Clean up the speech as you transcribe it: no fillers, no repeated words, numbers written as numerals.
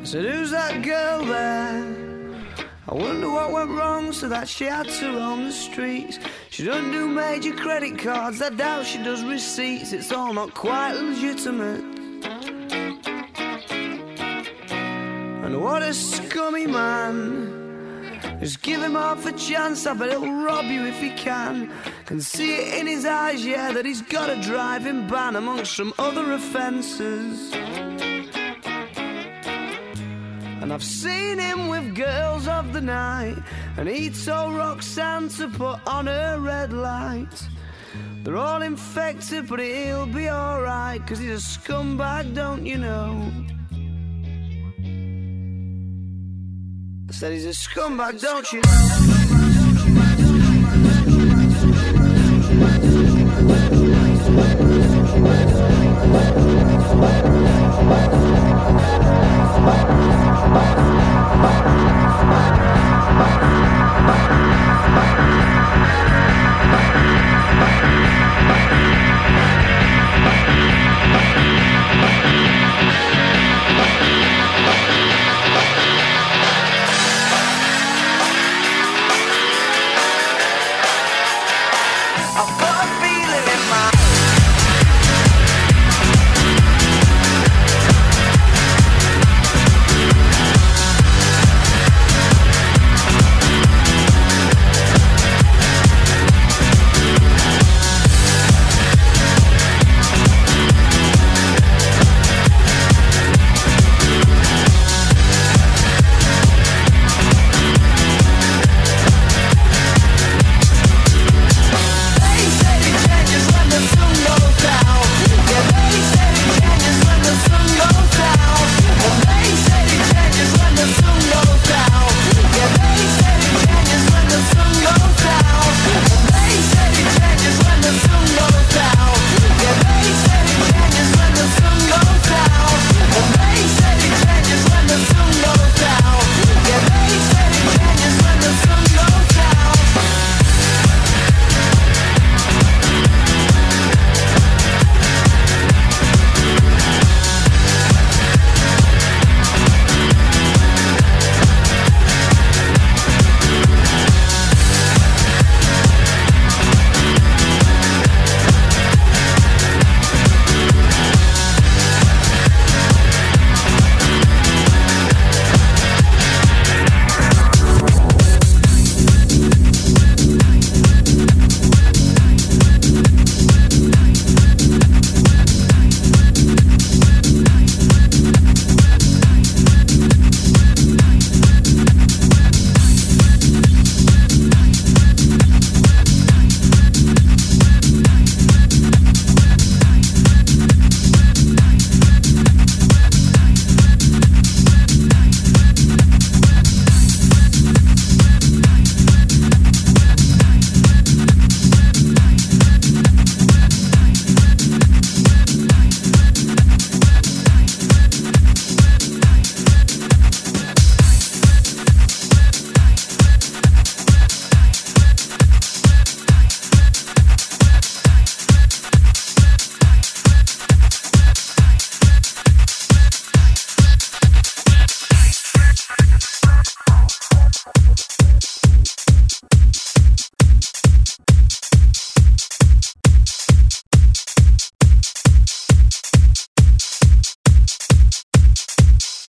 said, who's that girl there? I wonder what went wrong so that she had to roam the streets. She doesn't do major credit cards, I doubt she does receipts. It's all not quite legitimate. And what a scummy man. Just give him half a chance, I bet he'll rob you if he can. Can see it in his eyes, yeah, that he's got a driving ban amongst some other offences. And I've seen him with girls of the night, and he told Roxanne to put on her red light. They're all infected, but he'll be alright, 'cause he's a scumbag, don't you know? I said he's a scumbag, don't you know?